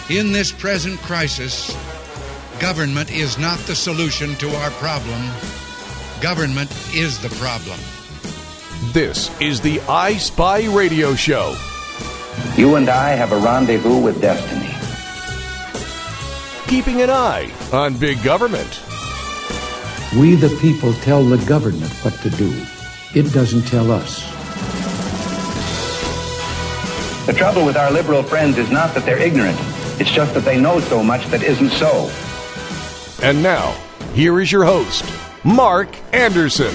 In this present crisis, government is not the solution to our problem. Government is the problem. This is the I Spy Radio Show. You and I have a rendezvous with destiny. Keeping an eye on big government. We the people tell the government what to do. It doesn't tell us. The trouble with our liberal friends is not that they're ignorant. It's just that they know so much that isn't so. And now, here is your host, Mark Anderson.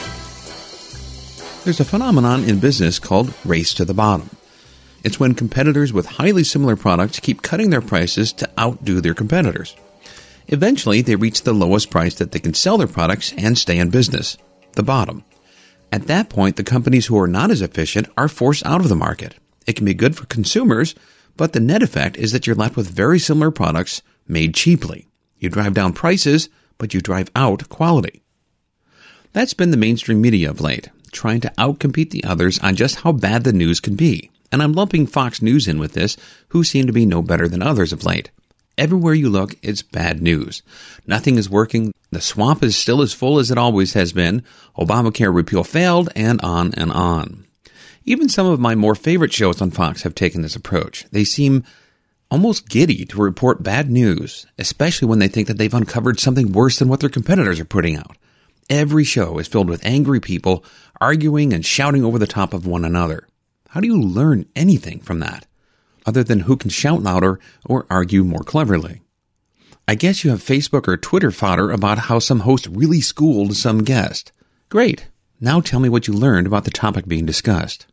There's a phenomenon in business called race to the bottom. It's when competitors with highly similar products keep cutting their prices to outdo their competitors. Eventually, they reach the lowest price that they can sell their products and stay in business, the bottom. At that point, the companies who are not as efficient are forced out of the market. It can be good for consumers, but the net effect is that you're left with very similar products made cheaply. You drive down prices, but you drive out quality. That's been the mainstream media of late, trying to outcompete the others on just how bad the news can be. And I'm lumping Fox News in with this, who seem to be no better than others of late. Everywhere you look, it's bad news. Nothing is working. The swamp is still as full as it always has been. Obamacare repeal failed, and on and on. Even some of my more favorite shows on Fox have taken this approach. They seem almost giddy to report bad news, especially when they think that they've uncovered something worse than what their competitors are putting out. Every show is filled with angry people arguing and shouting over the top of one another. How do you learn anything from that, other than who can shout louder or argue more cleverly? I guess you have Facebook or Twitter fodder about how some host really schooled some guest. Great. Now tell me what you learned about the topic being discussed.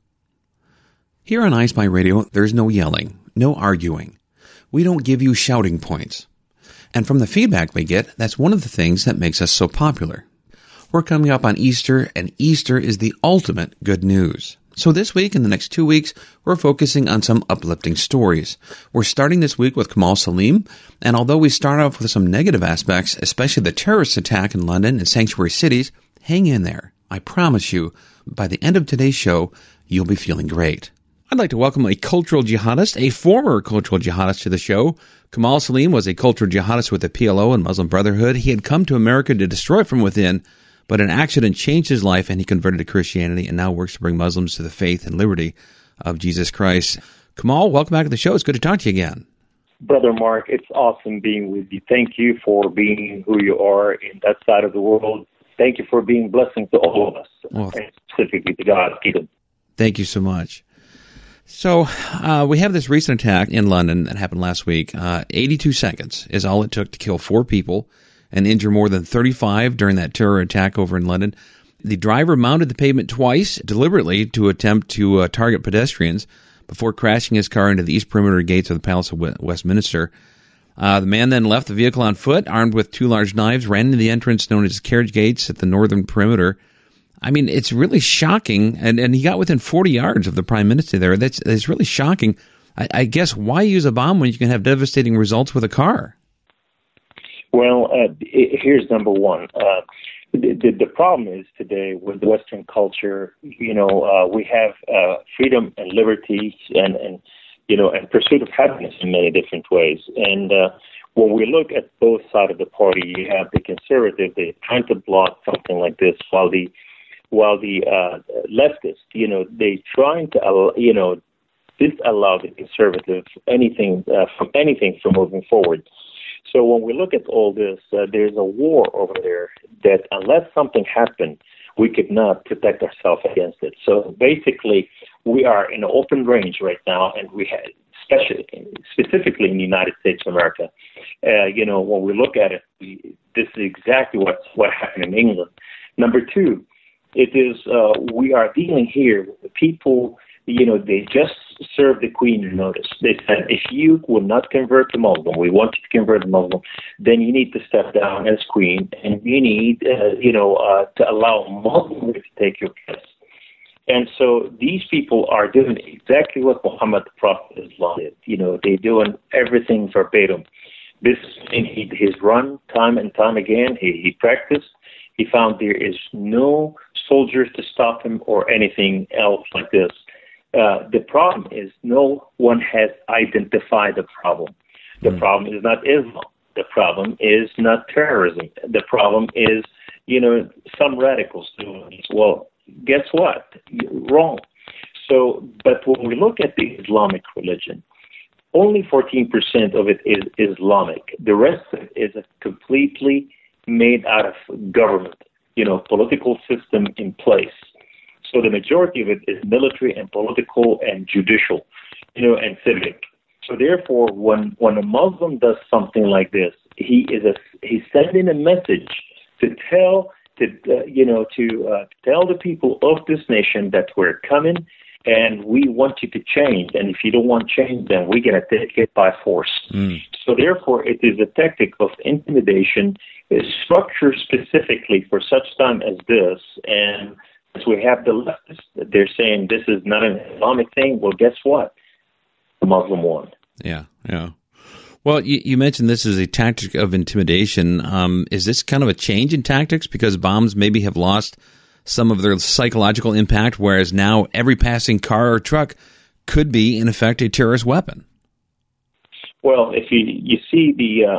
Here on I Spy Radio, there's no yelling, no arguing. We don't give you shouting points. And from the feedback we get, that's one of the things that makes us so popular. We're coming up on Easter, and Easter is the ultimate good news. So this week and the next 2 weeks, we're focusing on some uplifting stories. We're starting this week with Kamal Salim, and although we start off with some negative aspects, especially the terrorist attack in London and sanctuary cities, hang in there. I promise you, by the end of today's show, you'll be feeling great. I'd like to welcome a cultural jihadist, a former cultural jihadist to the show. Kamal Salim was a cultural jihadist with the PLO and Muslim Brotherhood. He had come to America to destroy from within, but an accident changed his life and he converted to Christianity and now works to bring Muslims to the faith and liberty of Jesus Christ. Kamal, welcome back to the show. It's good to talk to you again. Brother Mark, it's awesome being with you. Thank you for being who you are in that side of the world. Thank you for being a blessing to all of us, and specifically to God's kingdom. Thank you so much. So we have this recent attack in London that happened last week. 82 seconds is all it took to kill 4 people and injure more than 35 during that terror attack over in London. The driver mounted the pavement twice deliberately to attempt to target pedestrians before crashing his car into the east perimeter gates of the Palace of Westminster. The man then left the vehicle on foot, armed with 2 large knives, ran into the entrance known as carriage gates at the northern perimeter. I mean, it's really shocking, and he got within 40 yards of the Prime Minister there. That's really shocking. I guess why use a bomb when you can have devastating results with a car? Well, here's number one. The problem is today with Western culture, we have freedom and liberty and pursuit of happiness in many different ways. And when we look at both sides of the party, you have the conservative, they're trying to block something like this, while the leftists, they trying to, disallow the conservative anything from moving forward. So when we look at all this, there's a war over there that unless something happened, we could not protect ourselves against it. So basically, we are in an open range right now, and we have, specifically in the United States of America, when we look at it, this is exactly what happened in England. Number two, it is we are dealing here with people. They just served the Queen a notice. They said, if you will not convert to Muslim, we want you to convert to Muslim, then you need to step down as Queen, and you need, to allow Muslims to take your place. And so these people are doing exactly what Muhammad the Prophet did. They're doing everything verbatim. This he's run time and time again. He practiced. He found there is no soldiers to stop him or anything else like this. The problem is no one has identified the problem. The problem is not Islam. The problem is not terrorism. The problem is, some radicals doing this. Well, guess what? You're wrong. So, but when we look at the Islamic religion, only 14% of it is Islamic. The rest of it is a completely made out of government, political system in place. So the majority of it is military and political and judicial, and civic. So therefore, when a Muslim does something like this, he's sending a message to tell the people of this nation that we're coming and we want you to change. And if you don't want change, then we're going to take it by force. So therefore, it is a tactic of intimidation, is structured specifically for such time as this. And as we have the leftists, they're saying this is not an Islamic thing. Well, guess what? The Muslim won. Yeah. Well, you mentioned this is a tactic of intimidation. Is this kind of a change in tactics because bombs maybe have lost some of their psychological impact, whereas now every passing car or truck could be, in effect, a terrorist weapon? Well, if you see the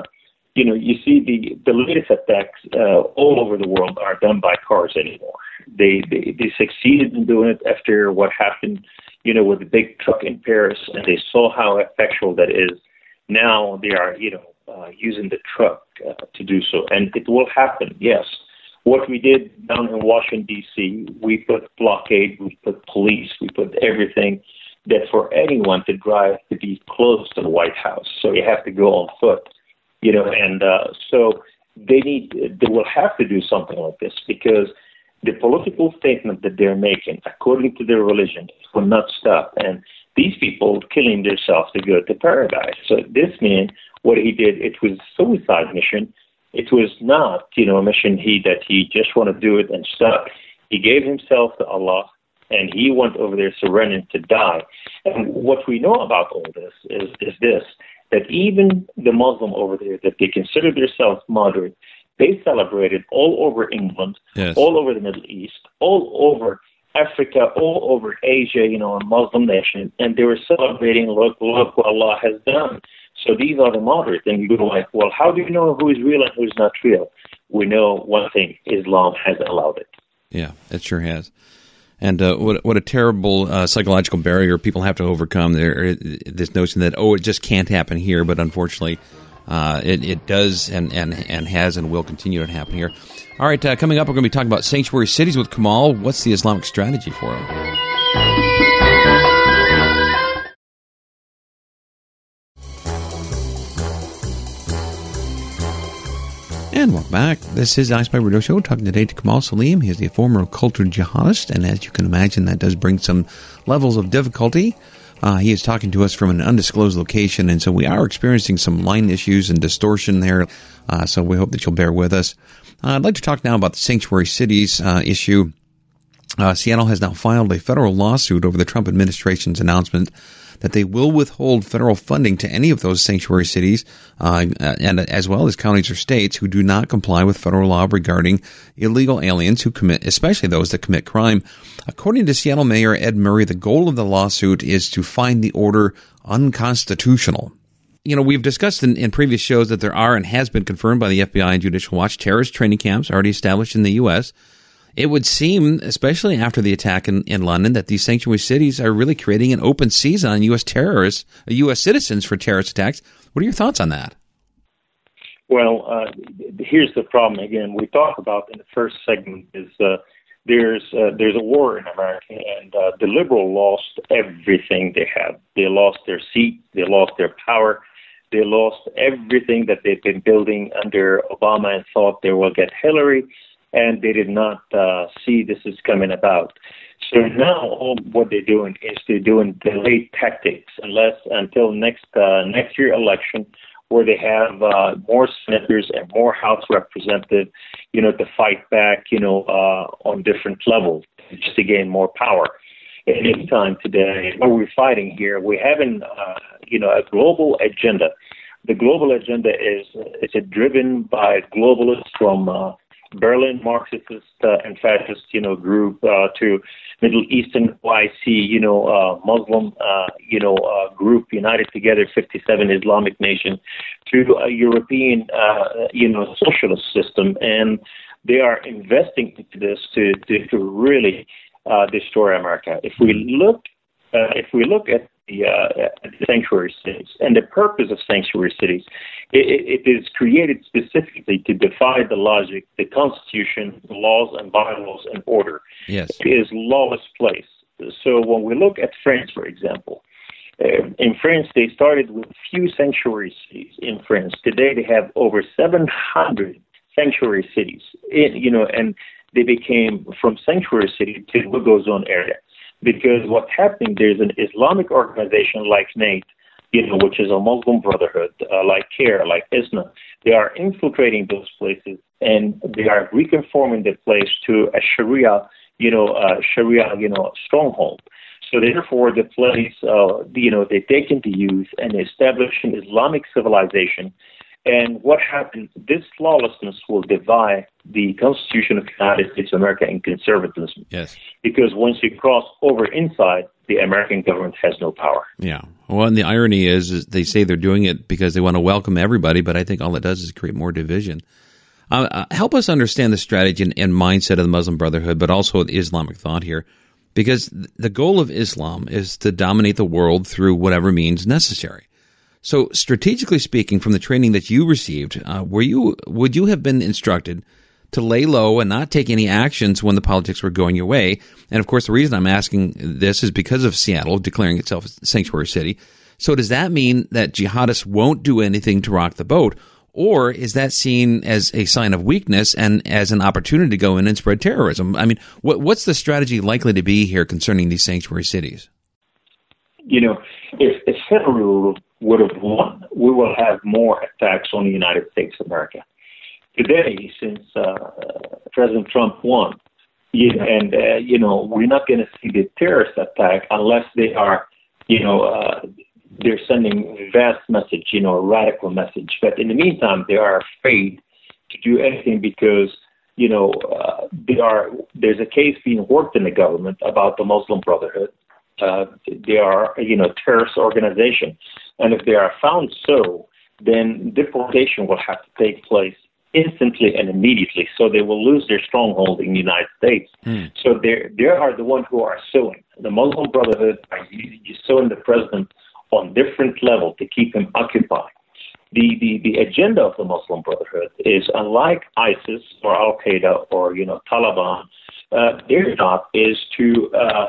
latest attacks all over the world are done by cars anymore. They succeeded in doing it after what happened, with the big truck in Paris, and they saw how effectual that is. Now they are, using the truck to do so, and it will happen. Yes, what we did down in Washington D.C., we put blockade, we put police, we put everything that for anyone to drive to be close to the White House, so you have to go on foot, and so they will have to do something like this because the political statement that they're making, according to their religion, will not stop. And these people killing themselves to go to paradise. So this man, what he did, it was a suicide mission. It was not, a mission that he just want to do it and stop. He gave himself to Allah, and he went over there surrendering to die. And what we know about all this is this, that even the Muslim over there, that they consider themselves moderate, they celebrated all over England, yes, all over the Middle East, all over Africa, all over Asia, a Muslim nation, and they were celebrating, look what Allah has done. So these are the moderate. And you go like, well, how do you know who is real and who is not real? We know one thing, Islam has allowed it. Yeah, it sure has. And what a terrible psychological barrier people have to overcome. This notion that, it just can't happen here, but unfortunately it does and has and will continue to happen here. All right, coming up, we're going to be talking about sanctuary cities with Kamal. What's the Islamic strategy for them? And welcome back. This is Ice Radio Show, talking today to Kamal Salim. He is the former cultured jihadist, and as you can imagine, that does bring some levels of difficulty. He is talking to us from an undisclosed location, and so we are experiencing some line issues and distortion there, so we hope that you'll bear with us. I'd like to talk now about the sanctuary cities issue. Seattle has now filed a federal lawsuit over the Trump administration's announcement that they will withhold federal funding to any of those sanctuary cities, and as well as counties or states who do not comply with federal law regarding illegal aliens who commit, especially those that commit crime. According to Seattle Mayor Ed Murray, the goal of the lawsuit is to find the order unconstitutional. We've discussed in previous shows that there are and has been confirmed by the FBI and Judicial Watch terrorist training camps already established in the U.S. It would seem, especially after the attack in London, that these sanctuary cities are really creating an open season on U.S. U.S. citizens for terrorist attacks. What are your thoughts on that? Well, here's the problem. Again, we talked about in the first segment is there's a war in America, and the liberal lost everything they had. They lost their seat. They lost their power. They lost everything that they've been building under Obama and thought they will get Hillary, and they did not see this is coming about. So now all what they're doing is they're doing delayed tactics until next year election, where they have more senators and more House representatives, to fight back, on different levels, just to gain more power. At this time today, what we're fighting here, we're having, a global agenda. The global agenda is driven by globalists from Berlin Marxist and fascist, group to Middle Eastern OIC, Muslim, group united together, 57 Islamic nation, to a European, socialist system, and they are investing into this to really destroy America. If we look at the sanctuary cities and the purpose of sanctuary cities, it is created specifically to defy the logic, the Constitution, the laws and bylaws and order. Yes. It is lawless place. So when we look at France, for example, in France they started with few sanctuary cities in France. Today they have over 700 sanctuary cities, and they became from sanctuary city to no-go zone area. Because what's happening, there's an Islamic organization like NATO, which is a Muslim Brotherhood, like CARE, like ISNA. They are infiltrating those places, and they are reconforming the place to a Sharia, stronghold. So therefore, the place, they take into use and establish an Islamic civilization. And what happens, this lawlessness will divide the Constitution of the United States of America and conservatism. Yes. Because once you cross over inside, the American government has no power. Yeah. Well, and the irony is they say they're doing it because they want to welcome everybody, but I think all it does is create more division. Help us understand the strategy and mindset of the Muslim Brotherhood, but also the Islamic thought here. Because the goal of Islam is to dominate the world through whatever means necessary. So strategically speaking, from the training that you received, would you have been instructed to lay low and not take any actions when the politics were going your way? And of course, the reason I'm asking this is because of Seattle declaring itself a sanctuary city. So does that mean that jihadists won't do anything to rock the boat? Or is that seen as a sign of weakness and as an opportunity to go in and spread terrorism? I mean, what's the strategy likely to be here concerning these sanctuary cities? If federal would have won, we will have more attacks on the United States of America. Today, since President Trump won, we're not going to see the terrorist attack unless they are, they're sending vast message, a radical message. But in the meantime, they are afraid to do anything because, there's a case being worked in the government about the Muslim Brotherhood. They are, terrorist organization. And if they are found so, then deportation will have to take place instantly and immediately. So they will lose their stronghold in the United States. So they are the ones who are suing. The Muslim Brotherhood are suing the president on different level to keep him occupied. The agenda of the Muslim Brotherhood is, unlike ISIS or Al-Qaeda or, Taliban, their job is to,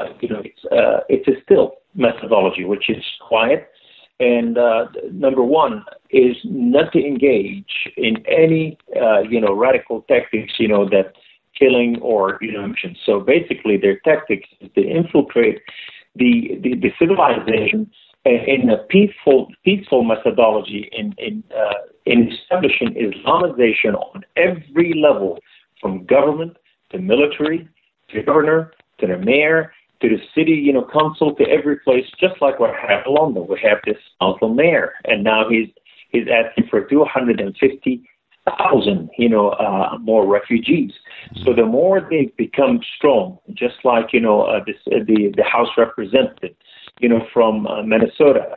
it's a still methodology, which is quiet. And number one is not to engage in any, radical tactics, that killing or, mission. So basically their tactics is to infiltrate the civilization in a peaceful methodology in establishing Islamization on every level, from government to military, to governor, to the mayor, to the city, council, to every place, just like what happened in London. We have this Muslim mayor, and now he's asking for 250,000, more refugees. So the more they become strong, just like, the House representative, from Minnesota,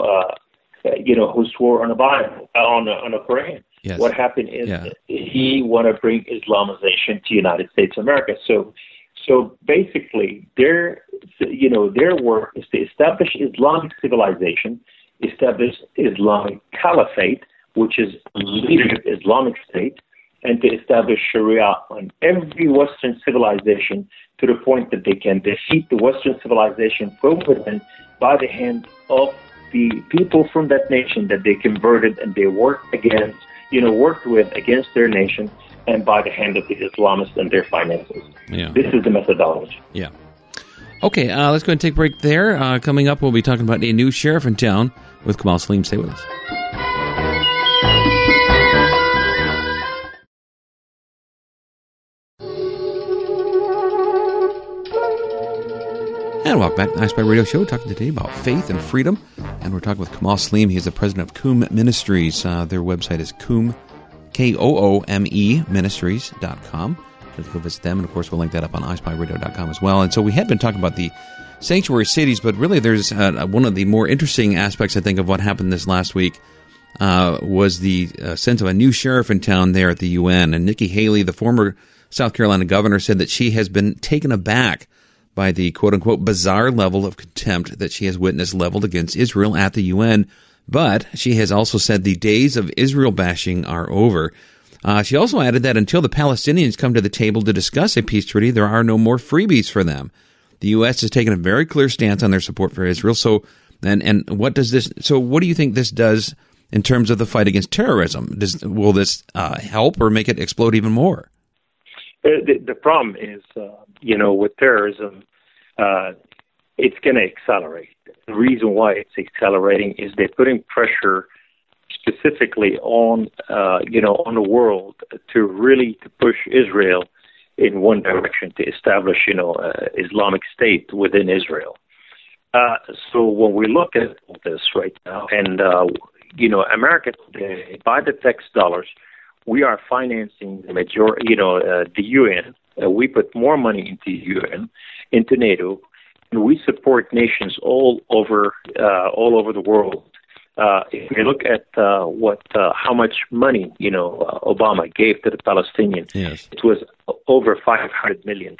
who swore on a Bible, on a Quran. Yes. What happened is he want to bring Islamization to United States of America. So basically, their work is to establish Islamic civilization, establish Islamic caliphate, which is leadership Islamic state, and to establish Sharia on every Western civilization to the point that they can defeat the Western civilization from within by the hand of the people from that nation that they converted and they worked with against their nation, and by the hand of the Islamists and their finances. Yeah. This is the methodology. Yeah. Okay, let's go ahead and take a break there. Coming up, we'll be talking about a new sheriff in town with Kamal Saleem. Stay with us. And welcome back to the Nice Spy Radio Show, talking today about faith and freedom. And we're talking with Kamal Saleem. He's the president of Qum Ministries. Their website is Qum, KOOME Ministries.com. Just go visit them, and of course we'll link that up on iSpyRadio.com as well. And so we had been talking about the sanctuary cities, but really there's one of the more interesting aspects, I think, of what happened this last week was the sense of a new sheriff in town there at the UN. And Nikki Haley, the former South Carolina governor, said that she has been taken aback by the quote-unquote bizarre level of contempt that she has witnessed leveled against Israel at the UN. But she has also said the days of Israel bashing are over. She also added that until the Palestinians come to the table to discuss a peace treaty, there are no more freebies for them. The U.S. has taken a very clear stance on their support for Israel. So, and what does this? So, what do you think this does in terms of the fight against terrorism? Will this help or make it explode even more? The problem is, with terrorism, it's going to accelerate. The reason why it's accelerating is they're putting pressure specifically on the world to push Israel in one direction, to establish, Islamic State within Israel. So when we look at all this right now, and, America today, by the tax dollars, we are financing the majority, the UN. We put more money into UN, into NATO, and we support nations all over the world. If you look at how much money Obama gave to the Palestinians, yes, it was over $500 million.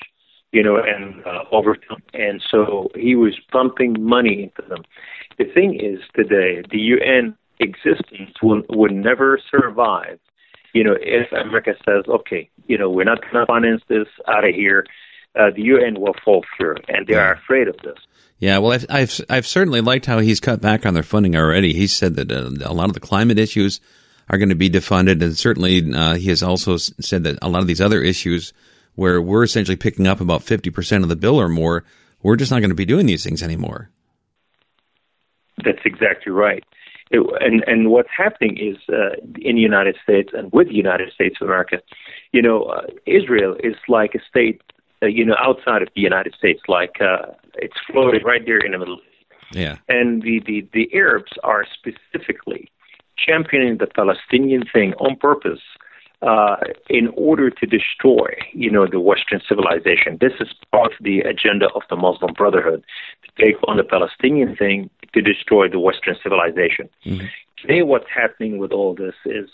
And so he was pumping money into them. The thing is, today the UN existence would never survive. If America says, okay, we're not going to finance this, out of here, the UN will fall through, and they are afraid of this. Yeah, well, I've certainly liked how he's cut back on their funding already. He said that a lot of the climate issues are going to be defunded, and certainly he has also said that a lot of these other issues where we're essentially picking up about 50% of the bill or more, we're just not going to be doing these things anymore. That's exactly right. And what's happening is in the United States and with the United States of America, Israel is like a state, outside of the United States, like it's floating right there in the Middle East. Yeah. And the Arabs are specifically championing the Palestinian thing on purpose in order to destroy, the Western civilization. This is part of the agenda of the Muslim Brotherhood, to take on the Palestinian thing to destroy the Western civilization. Mm-hmm. Today, what's happening with all this is,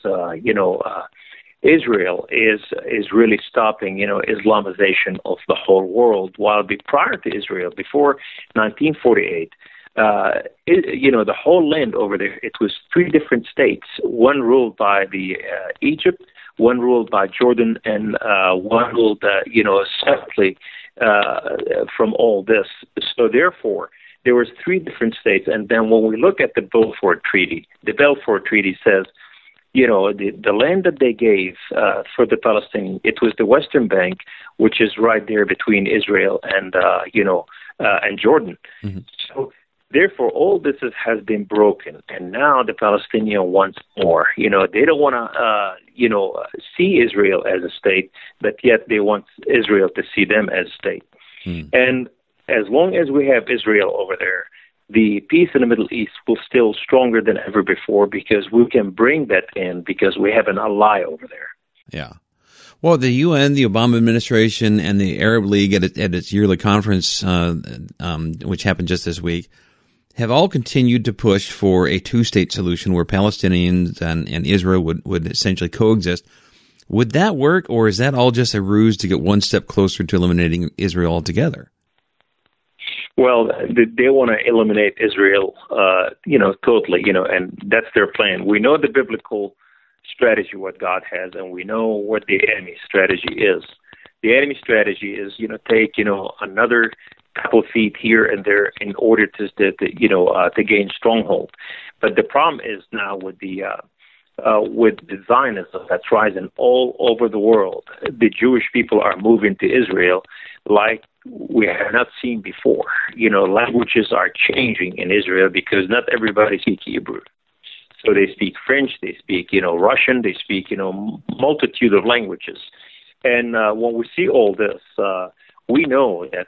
Israel is really stopping, Islamization of the whole world. While prior to Israel, before 1948, the whole land over there, it was three different states. One ruled by Egypt, one ruled by Jordan, and one ruled, separately from all this. So therefore, there was three different states. And then when we look at the Balfour Treaty says, the land that they gave for the Palestinians, it was the Western Bank, which is right there between Israel and Jordan. Mm-hmm. So therefore, all this has been broken, and now the Palestinian wants more. They don't want to, see Israel as a state, but yet they want Israel to see them as a state. Mm. And as long as we have Israel over there, the peace in the Middle East will still stronger than ever before, because we can bring that in because we have an ally over there. Yeah. Well, the UN, the Obama administration, and the Arab League at its yearly conference, which happened just this week, have all continued to push for a two-state solution where Palestinians and Israel would essentially coexist. Would that work, or is that all just a ruse to get one step closer to eliminating Israel altogether? Well, they want to eliminate Israel, totally, and that's their plan. We know the biblical strategy, what God has, and we know what the enemy strategy is. The enemy strategy is, take, another couple feet here and there in order to gain stronghold. But the problem is now with the Zionism that's rising all over the world, the Jewish people are moving to Israel like we have not seen before. Languages are changing in Israel because not everybody speaks Hebrew. So they speak French, they speak, Russian, they speak, multitude of languages. And when we see all this, we know that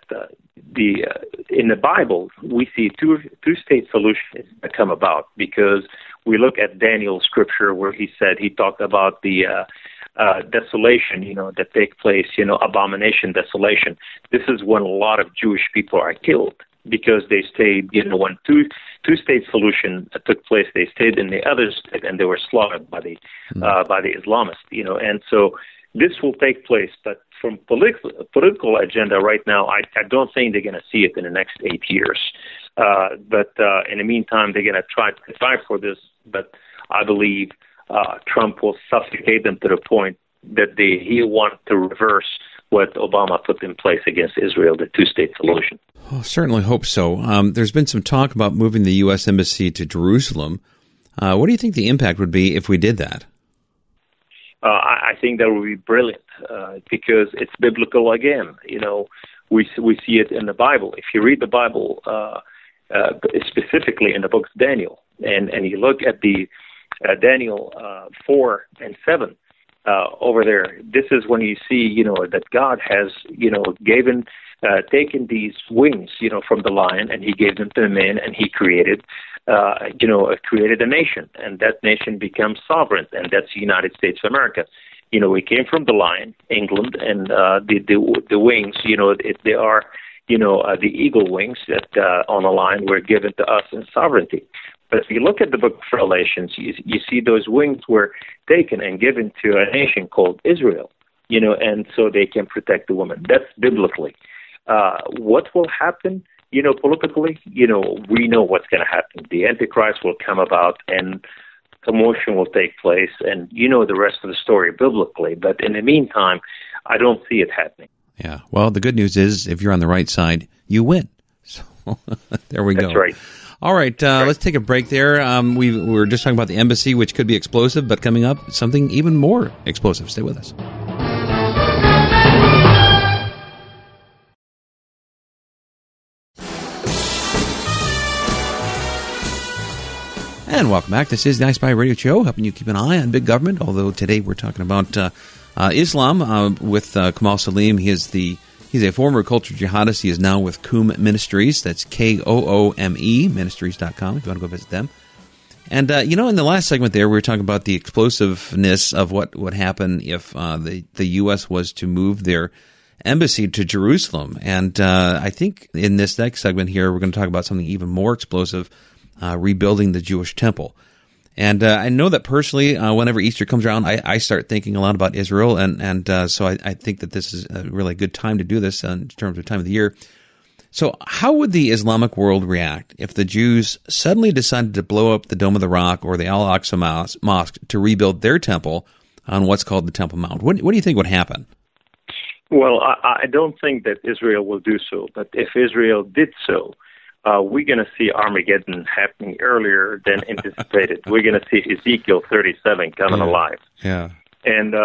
in the Bible, we see two-state solutions that come about, because we look at Daniel's scripture where he talked about the desolation, that take place, abomination, desolation. This is when a lot of Jewish people are killed because they stayed, when two-state solution took place, they stayed in the other state and they were slaughtered by the Islamists, and so this will take place. But from political agenda right now, I don't think they're going to see it in the next 8 years. But in the meantime, they're going to try to fight for this. But I believe Trump will suffocate them to the point that he'll want to reverse what Obama put in place against Israel, the two-state solution. Well, certainly hope so. There's been some talk about moving the U.S. Embassy to Jerusalem. What do you think the impact would be if we did that? I think that would be brilliant because it's biblical again. We see it in the Bible. If you read the Bible, specifically in the book of Daniel, and you look at the Daniel 4 and 7 over there, this is when you see, that God has, taken these wings, from the lion, and he gave them to the man, and he created a nation, and that nation becomes sovereign, and that's the United States of America. We came from the lion, England, and the wings, they are, the eagle wings that on the lion were given to us in sovereignty. But if you look at the book of Revelations, you see those wings were taken and given to a nation called Israel, and so they can protect the woman. That's biblically. What will happen? Politically, we know what's going to happen. The Antichrist will come about and commotion will take place, and the rest of the story biblically. But in the meantime, I don't see it happening. Yeah. Well, the good news is if you're on the right side, you win. So there we go. That's right. All right. Let's take a break there. We were just talking about the embassy, which could be explosive, but coming up, something even more explosive. Stay with us. And welcome back. This is the iSpy Radio Show, helping you keep an eye on big government, although today we're talking about Islam with Kamal Salim. He's a former culture jihadist. He is now with Koome Ministries. That's Koome, ministries.com, if you want to go visit them. And, in the last segment there, we were talking about the explosiveness of what would happen if the U.S. was to move their embassy to Jerusalem. And I think in this next segment here, we're going to talk about something even more explosive, rebuilding the Jewish temple. And I know that personally, whenever Easter comes around, I start thinking a lot about Israel, and so I think that this is a really good time to do this in terms of time of the year. So how would the Islamic world react if the Jews suddenly decided to blow up the Dome of the Rock or the Al-Aqsa Mosque to rebuild their temple on what's called the Temple Mount? What do you think would happen? Well, I don't think that Israel will do so, but if Israel did so, we're going to see Armageddon happening earlier than anticipated. We're going to see Ezekiel 37 coming alive. Yeah. And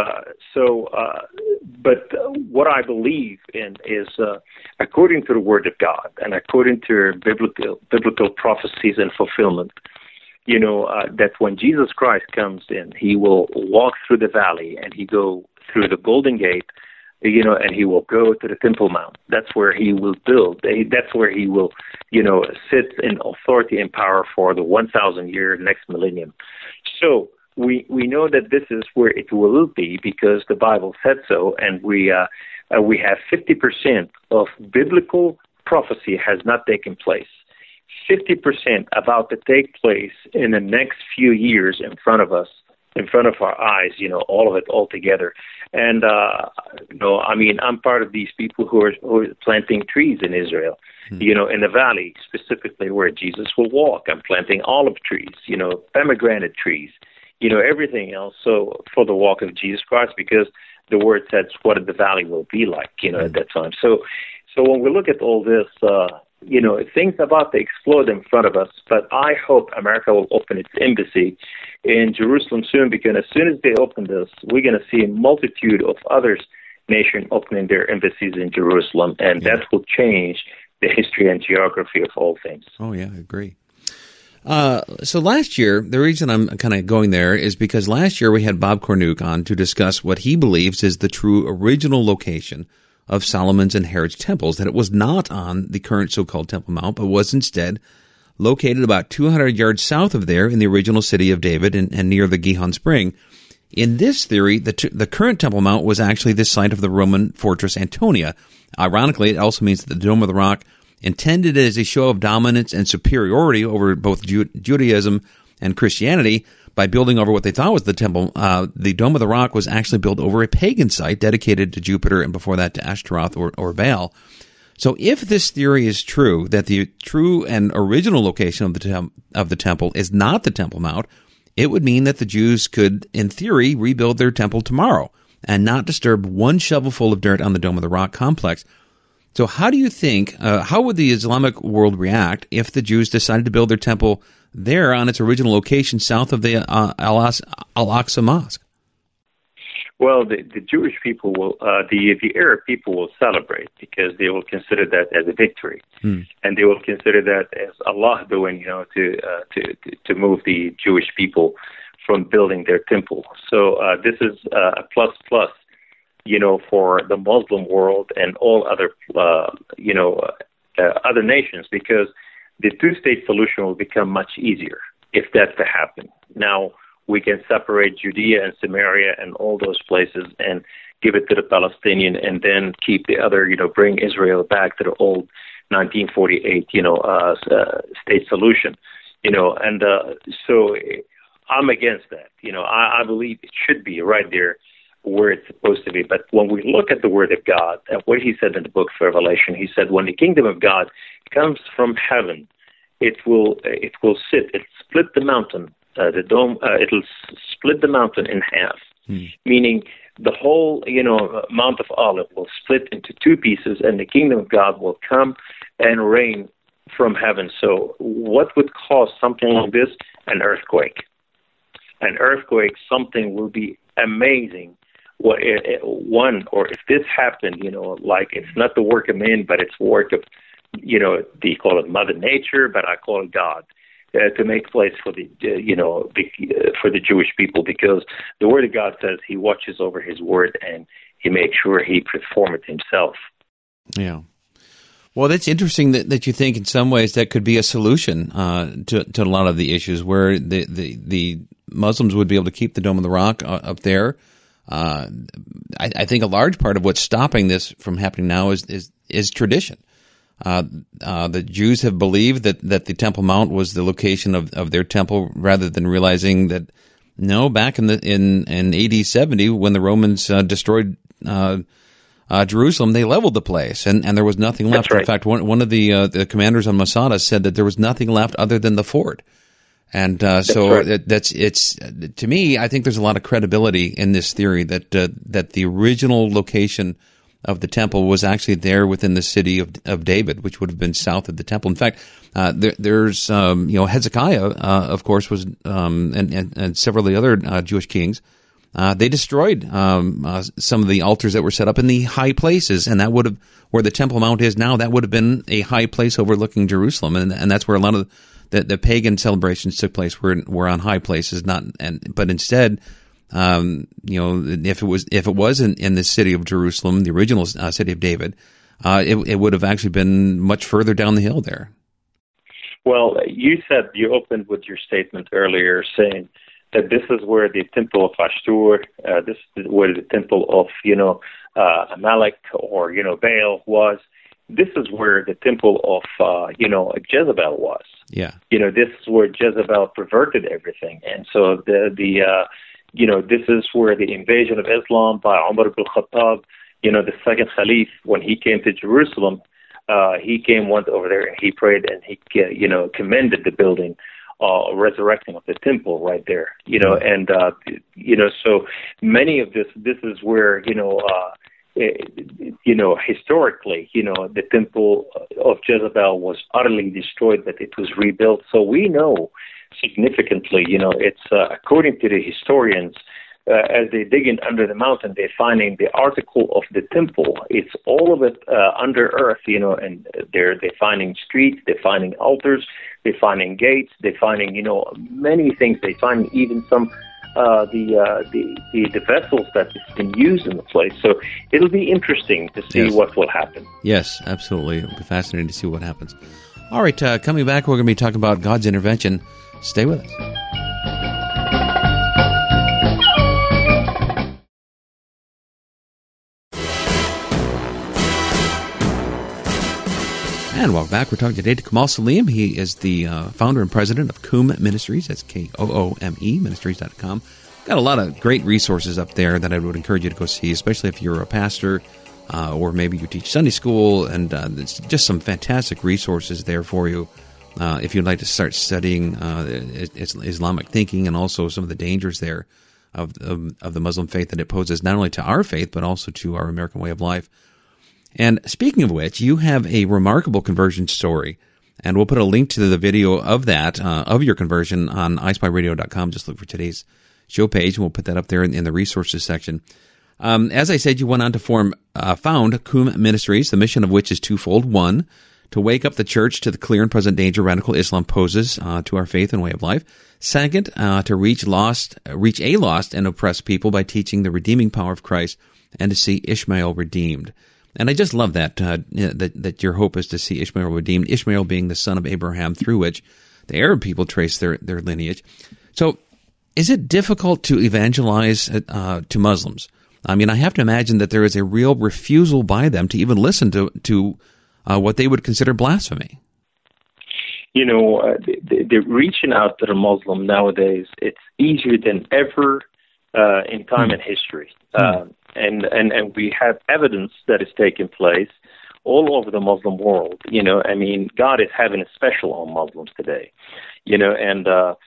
but what I believe in is, according to the Word of God and according to biblical prophecies and fulfillment, that when Jesus Christ comes in, he will walk through the valley and he go through the Golden Gate, and he will go to the Temple Mount. That's where he will build. That's where he will, sit in authority and power for the 1,000-year next millennium. So we know that this is where it will be because the Bible said so, and we have 50% of biblical prophecy has not taken place. 50% about to take place in the next few years in front of us, in front of our eyes, all of it all together. And, I'm part of these people who are planting trees in Israel, in the valley, specifically where Jesus will walk. I'm planting olive trees, pomegranate trees, everything else. So for the walk of Jesus Christ, because the word says what the valley will be like, at that time. So when we look at all this, things about to explode in front of us, but I hope America will open its embassy in Jerusalem soon, because as soon as they open this, we're going to see a multitude of other nations opening their embassies in Jerusalem, and that will change the history and geography of all things. Oh, yeah, I agree. So last year, the reason I'm kind of going there is because last year we had Bob Cornuke on to discuss what he believes is the true original location of Solomon's and Herod's temples, that it was not on the current so-called Temple Mount, but was instead located about 200 yards south of there in the original city of David and near the Gihon Spring. In this theory, the current Temple Mount was actually the site of the Roman fortress Antonia. Ironically, it also means that the Dome of the Rock, intended as a show of dominance and superiority over both Judaism and Christianity, by building over what they thought was the temple, the Dome of the Rock was actually built over a pagan site dedicated to Jupiter and before that to Ashtaroth or Baal. So if this theory is true, that the true and original location of the temple is not the Temple Mount, it would mean that the Jews could, in theory, rebuild their temple tomorrow and not disturb one shovelful of dirt on the Dome of the Rock complex. So how do you think, how would the Islamic world react if the Jews decided to build their temple there on its original location south of the Al-Aqsa Mosque? Well, the Jewish people will, the Arab people will celebrate because they will consider that as a victory, and they will consider that as Allah doing, to move the Jewish people from building their temple. So this is a plus, for the Muslim world and all other, other nations, because the two-state solution will become much easier if that's to happen. Now, we can separate Judea and Samaria and all those places and give it to the Palestinian and then keep the other, bring Israel back to the old 1948, state solution, and so I'm against that. I believe it should be right there where it's supposed to be. But when we look at the Word of God, and what he said in the book of Revelation, he said, when the kingdom of God comes from heaven, it will split the mountain. The dome, it'll split the mountain in half, meaning the whole, Mount of Olive will split into two pieces, and the kingdom of God will come and reign from heaven. So, what would cause something like this? An earthquake. An earthquake, something will be amazing. If this happened, like it's not the work of man, but it's work of, they call it Mother Nature, but I call it God. To make place for the for the Jewish people, because the Word of God says He watches over His word and He makes sure He performs it Himself. Yeah. Well, that's interesting that you think in some ways that could be a solution to a lot of the issues where the Muslims would be able to keep the Dome of the Rock up there. I think a large part of what's stopping this from happening now is tradition. The Jews have believed that the Temple Mount was the location of their temple, rather than realizing that back in AD 70 when the Romans destroyed Jerusalem, they leveled the place and there was nothing left. Right. In fact, one of the commanders on Masada said that there was nothing left other than the fort. And it's to me, I think there's a lot of credibility in this theory that the original location of the temple was actually there within the city of David, which would have been south of the temple. In fact, there's Hezekiah, of course, was and several of the other Jewish kings. They destroyed some of the altars that were set up in the high places, and that would have, where the Temple Mount is now, that would have been a high place overlooking Jerusalem, and that's where a lot of the pagan celebrations took place. Were on high places, but instead. If it was in the city of Jerusalem, the original city of David, it would have actually been much further down the hill there. Well, you opened with your statement earlier saying that this is where the temple of Ashtur, this is where the temple of, Amalek or, Baal was. This is where the temple of, Jezebel was. Yeah. This is where Jezebel perverted everything. And so this is where the invasion of Islam by Umar ibn Khattab, the second Caliph, when he came to Jerusalem, went over there and he prayed and he, commended the building, resurrecting of the temple right there, and, so many of this is where, historically, the temple of Jezebel was utterly destroyed, but it was rebuilt. So we know significantly, it's according to the historians, as they dig in under the mountain, they're finding the article of the temple. It's all of it under earth, and they're finding streets, they're finding altars, they're finding gates, they're finding, many things. They find even some the vessels that has been used in the place. So it'll be interesting to see what will happen. Yes, absolutely. It'll be fascinating to see what happens. All right, coming back, we're going to be talking about God's intervention. Stay with us. And welcome back. We're talking today to Kamal Salim. He is the founder and president of Koome Ministries. That's Koome, ministries.com. Got a lot of great resources up there that I would encourage you to go see, especially if you're a pastor or maybe you teach Sunday school. And it's just some fantastic resources there for you if you'd like to start studying Islamic thinking and also some of the dangers there of the Muslim faith that it poses not only to our faith but also to our American way of life. And speaking of which, you have a remarkable conversion story, and we'll put a link to the video of that, of your conversion on ispyradio.com. Just look for today's show page, and we'll put that up there in the resources section. As I said, you went on to found Koome Ministries, the mission of which is twofold. One, to wake up the church to the clear and present danger radical Islam poses to our faith and way of life. Second, to reach a lost and oppressed people by teaching the redeeming power of Christ and to see Ishmael redeemed. And I just love that, that your hope is to see Ishmael redeemed, Ishmael being the son of Abraham through which the Arab people trace their lineage. So is it difficult to evangelize to Muslims? I mean, I have to imagine that there is a real refusal by them to even listen to what they would consider blasphemy. You know, the reaching out to the Muslim nowadays, it's easier than ever in time and history. And we have evidence that is taking place all over the Muslim world. You know, I mean, God is having a special on Muslims today. You know, and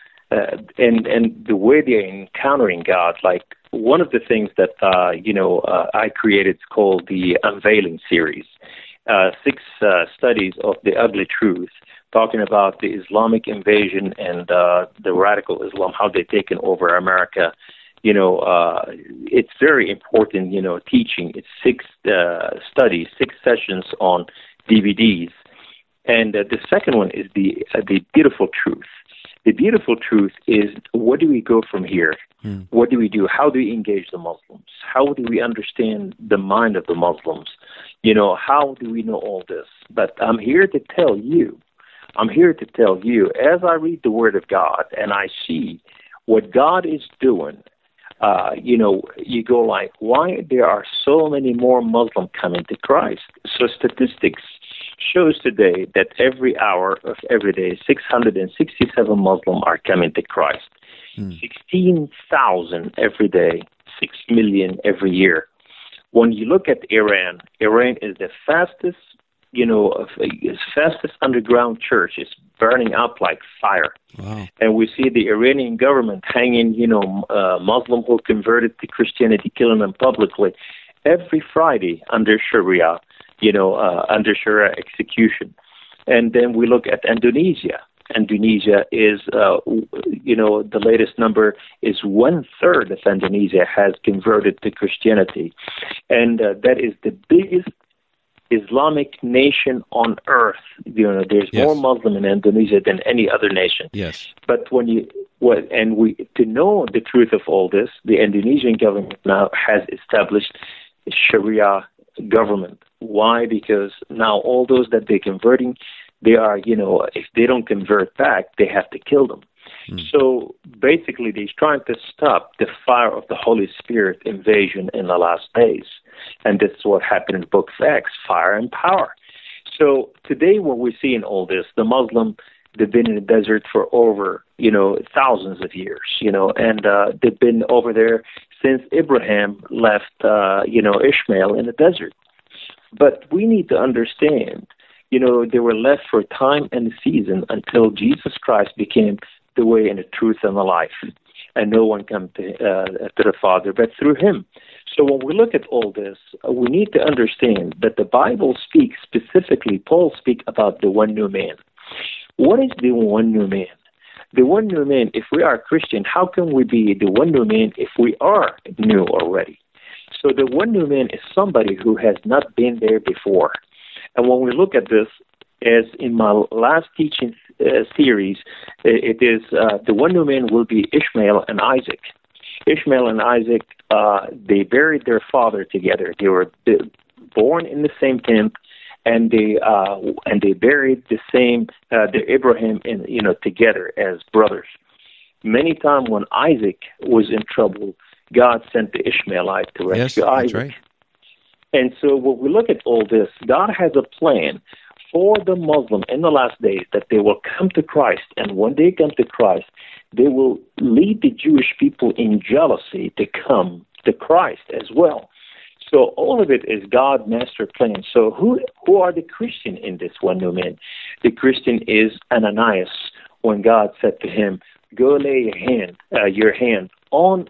the way they're encountering God, like one of the things that I created is called the Unveiling series, 6 studies of the ugly truth, talking about the Islamic invasion and the radical Islam, how they've taken over America. You know, it's very important, you know, teaching. It's 6 studies, 6 sessions on DVDs. And the second one is the beautiful truth. The beautiful truth is, what do we go from here? What do we do? How do we engage the Muslims? How do we understand the mind of the Muslims? You know, how do we know all this? But I'm here to tell you, as I read the Word of God and I see what God is doing, you know, you go like, why there are so many more Muslims coming to Christ? So statistics shows today that every hour of every day, 667 Muslims are coming to Christ. 16,000 every day, 6 million every year. When you look at Iran is the fastest, you know, fastest underground church. It's burning up like fire. Wow. And we see the Iranian government hanging, you know, Muslims who converted to Christianity, killing them publicly every Friday under Sharia, you know, under Sharia execution. And then we look at Indonesia. Indonesia is, you know, the latest number is 1/3 of Indonesia has converted to Christianity. And that is the biggest Islamic nation on earth. You know, there's more Muslim in Indonesia than any other nation. Yes. But to know the truth of all this, the Indonesian government now has established a Sharia government. Why? Because now all those that they're converting, they are, you know, if they don't convert back, they have to kill them. So basically, they're trying to stop the fire of the Holy Spirit invasion in the last days. And this is what happened in the book of Acts, fire and power. So today what we see in all this, the Muslim, they've been in the desert for over, you know, thousands of years, you know, and they've been over there since Abraham left, you know, Ishmael in the desert. But we need to understand, you know, they were left for time and a season until Jesus Christ became the way and the truth and the life. And no one come to the Father but through him. So when we look at all this, we need to understand that the Bible speaks specifically, Paul speaks about the one new man. What is the one new man? The one new man, if we are Christian, how can we be the one new man if we are new already? So the one new man is somebody who has not been there before. And when we look at this, as in my last teaching series, it is the one new man will be Ishmael and Isaac. Ishmael and Isaac, they buried their father together. They were born in the same tent, and they buried the Abraham together as brothers. Many times when Isaac was in trouble, God sent the Ishmaelite to rescue Isaac. Right. And so when we look at all this, God has a plan for the Muslim in the last days that they will come to Christ. And when they come to Christ, they will lead the Jewish people in jealousy to come to Christ as well. So all of it is God's master plan. So who are the Christian in this one, no man? The Christian is Ananias, when God said to him, "Go lay your hand on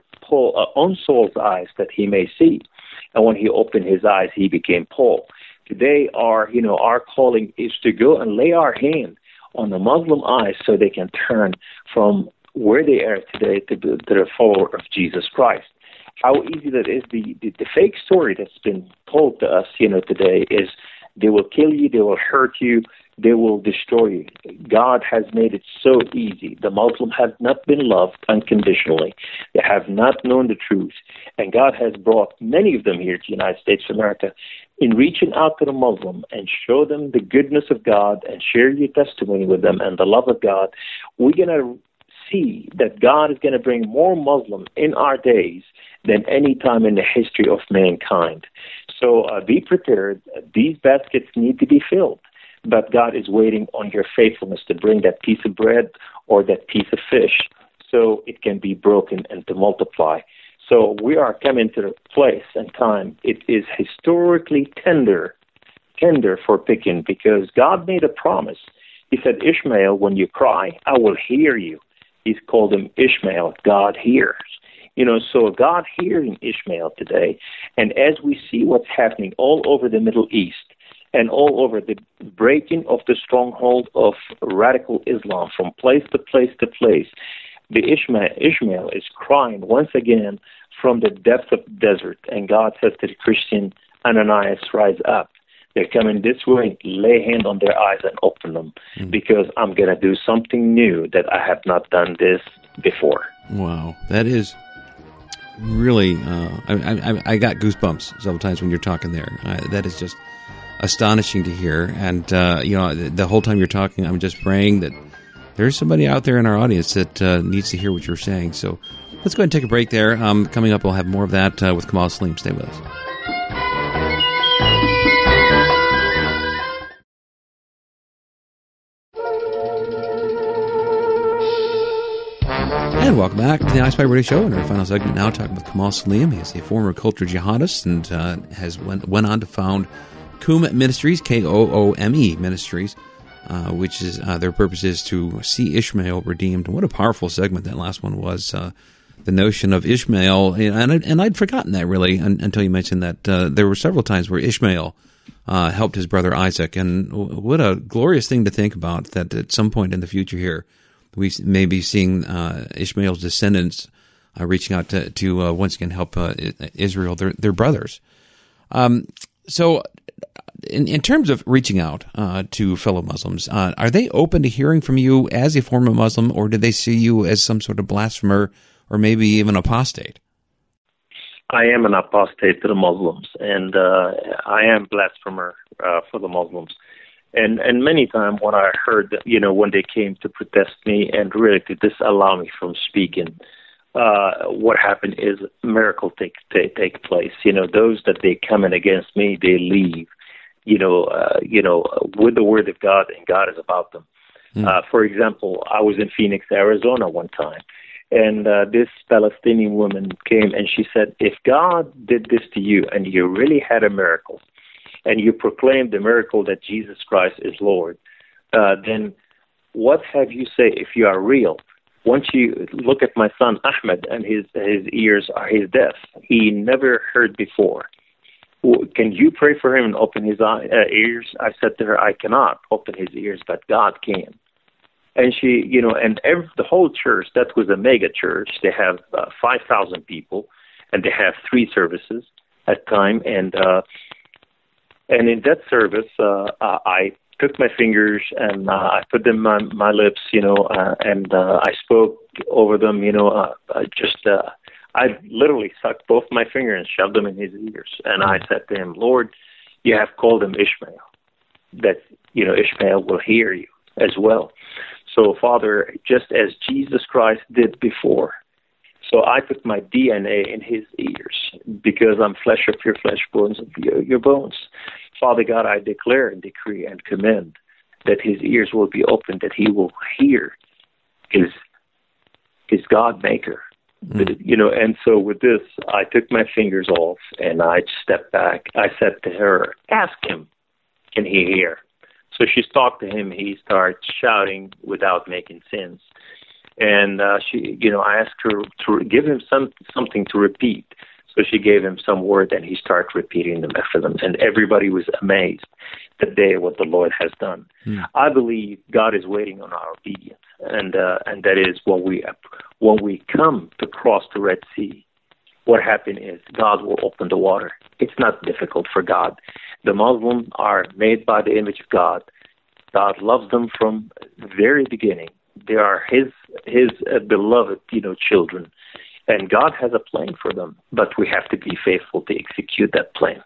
Saul's eyes that he may see." And when he opened his eyes, he became Paul. Today, our calling is to go and lay our hand on the Muslim eyes so they can turn from where they are today to the follower of Jesus Christ. How easy that is. The fake story that's been told to us, today is they will kill you, they will hurt you, they will destroy you. God has made it so easy. The Muslims have not been loved unconditionally. They have not known the truth. And God has brought many of them here to the United States of America in reaching out to the Muslim and show them the goodness of God and share your testimony with them and the love of God. We're going to see that God is going to bring more Muslims in our days than any time in the history of mankind. So be prepared. These baskets need to be filled. But God is waiting on your faithfulness to bring that piece of bread or that piece of fish so it can be broken and to multiply. So we are coming to the place and time. It is historically tender for picking, because God made a promise. He said, "Ishmael, when you cry, I will hear you." He's called him Ishmael. God hears. So God hearing Ishmael today. And as we see what's happening all over the Middle East, and all over the breaking of the stronghold of radical Islam from place to place to place, the Ishmael is crying once again from the depths of the desert. And God says to the Christian, "Ananias, rise up. They're coming this way. Lay hand on their eyes and open them, because I'm going to do something new that I have not done this before." Wow, that is really, I got goosebumps several times when you're talking there. That is just astonishing to hear. And, the whole time you're talking, I'm just praying that there's somebody out there in our audience that needs to hear what you're saying. So let's go ahead and take a break there. Coming up, we'll have more of that with Kamal Saleem. Stay with us. And welcome back to the iSpy Radio Show. In our final segment now, talking with Kamal Saleem. He is a former culture jihadist and has went on to found Koome Ministries, Koome Ministries, which is their purpose is to see Ishmael redeemed. What a powerful segment that last one was. The notion of Ishmael, and I'd forgotten that really until you mentioned that there were several times where Ishmael helped his brother Isaac, and what a glorious thing to think about that at some point in the future here, we may be seeing Ishmael's descendants reaching out to once again help Israel, their brothers. So in terms of reaching out to fellow Muslims, are they open to hearing from you as a former Muslim, or do they see you as some sort of blasphemer or maybe even apostate? I am an apostate to the Muslims, and I am blasphemer for the Muslims. And many times when I heard that, when they came to protest me and really to disallow me from speaking, what happened is miracle take place. Those that they come in against me, they leave, with the word of God, and God is about them. For example, I was in Phoenix, Arizona one time, and this Palestinian woman came and she said, "If God did this to you and you really had a miracle, and you proclaim the miracle that Jesus Christ is Lord, then what have you say if you are real? Once you look at my son Ahmed, and his ears are deaf. He never heard before. Can you pray for him and open his ears?" I said to her, "I cannot open his ears, but God can." And she, the whole church, that was a mega church. They have 5,000 people, and they have 3 services at time, and in that service, I took my fingers and I put them on my lips, and I spoke over them, I literally sucked both my fingers and shoved them in his ears. And I said to him, "Lord, you have called him Ishmael. that, Ishmael will hear you as well. So, Father, just as Jesus Christ did before, so I put my DNA in his ears because I'm flesh of your flesh, bones of your bones. Father God, I declare and decree and command that his ears will be open, that he will hear his God maker. And so with this, I took my fingers off and I stepped back. I said to her, ask him, can he hear? So she talked to him. He starts shouting without making sense. And I asked her to give him something to repeat. So she gave him some word, and he started repeating them after them. And everybody was amazed that day what the Lord has done. I believe God is waiting on our obedience, and that is when we come to cross the Red Sea. What happened is God will open the water. It's not difficult for God. The Muslims are made by the image of God. God loves them from the very beginning. They are his beloved, children. And God has a plan for them, but we have to be faithful to execute that plan.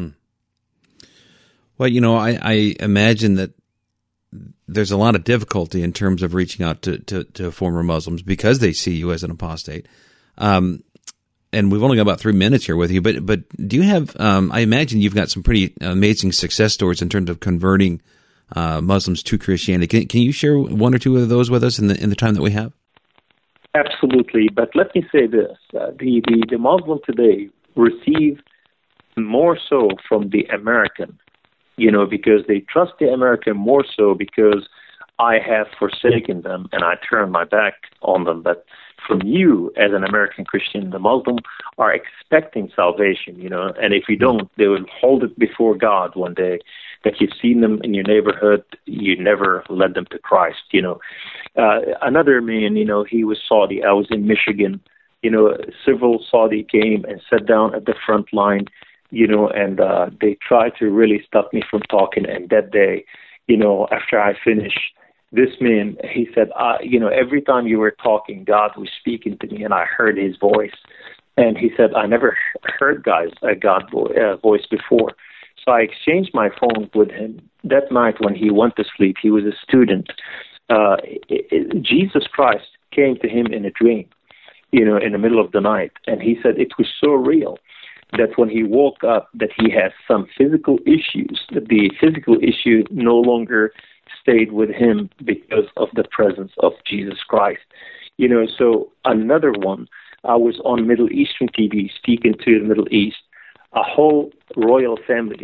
Well, I imagine that there's a lot of difficulty in terms of reaching out to former Muslims because they see you as an apostate. And we've only got about 3 minutes here with you, but do you have, I imagine you've got some pretty amazing success stories in terms of converting Muslims to Christianity. Can you share one or two of those with us in the time that we have? Absolutely, but let me say this: the Muslim today receive more so from the American, because they trust the American more so because I have forsaken them and I turned my back on them. But from you, as an American Christian, the Muslim are expecting salvation, and if you don't, they will hold it before God one day that you've seen them in your neighborhood, you never led them to Christ, Another man, he was Saudi. I was in Michigan. Several Saudi came and sat down at the front line, and they tried to really stop me from talking. And that day, after I finished, this man, he said, every time you were talking, God was speaking to me, and I heard his voice. And he said, I never heard God's voice before. So I exchanged my phone with him. That night when he went to sleep, he was a student. Jesus Christ came to him in a dream, in the middle of the night. And he said it was so real that when he woke up, that he has some physical issues, that the physical issue no longer stayed with him because of the presence of Jesus Christ. So another one, I was on Middle Eastern TV speaking to the Middle East. A whole royal family,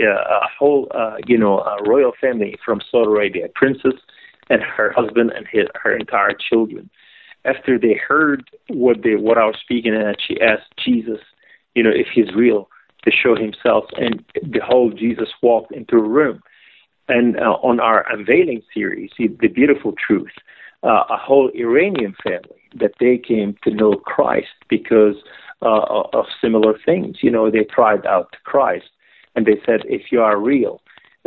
royal family from Saudi Arabia, a princess and her husband and her entire children. After they heard what I was speaking at, she asked Jesus, if he's real, to show himself. And behold, Jesus walked into a room. And on our unveiling series, The Beautiful Truth, a whole Iranian family that they came to know Christ because of similar things. They cried out to Christ, and they said, if you are real,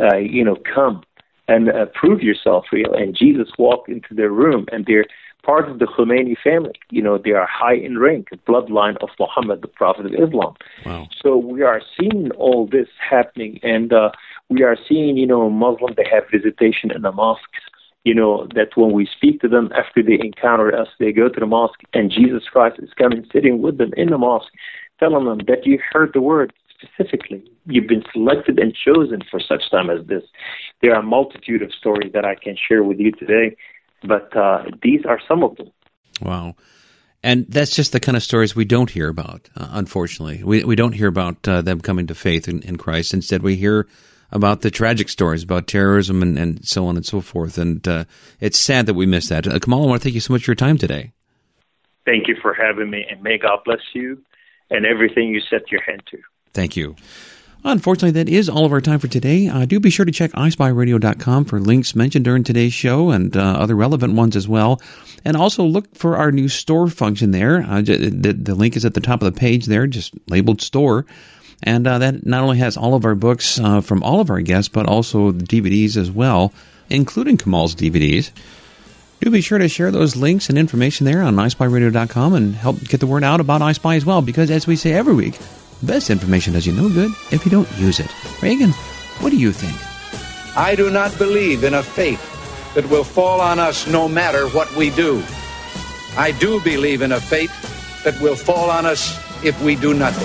come and prove yourself real. And Jesus walked into their room, and they're part of the Khomeini family. They are high in rank, bloodline of Muhammad, the Prophet of Islam. Wow. So we are seeing all this happening, and we are seeing, Muslims, they have visitation in the mosques. That when we speak to them after they encounter us, they go to the mosque, and Jesus Christ is coming, sitting with them in the mosque, telling them that you heard the word specifically. You've been selected and chosen for such time as this. There are a multitude of stories that I can share with you today, but these are some of them. Wow. And that's just the kind of stories we don't hear about, unfortunately. We don't hear about them coming to faith in Christ. Instead, we hear about the tragic stories about terrorism and so on and so forth. And it's sad that we miss that. Kamal, I want to thank you so much for your time today. Thank you for having me, and may God bless you and everything you set your hand to. Thank you. Unfortunately, that is all of our time for today. Do be sure to check ispyradio.com for links mentioned during today's show and other relevant ones as well. And also look for our new store function there. The link is at the top of the page there, just labeled store. And that not only has all of our books from all of our guests, but also the DVDs as well, including Kamal's DVDs. Do be sure to share those links and information there on ispyradio.com and help get the word out about iSpy as well, because as we say every week, the best information does you no good if you don't use it. Reagan, what do you think? I do not believe in a fate that will fall on us no matter what we do. I do believe in a fate that will fall on us if we do nothing.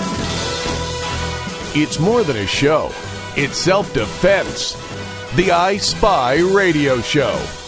It's more than a show. It's self-defense. The I Spy Radio Show.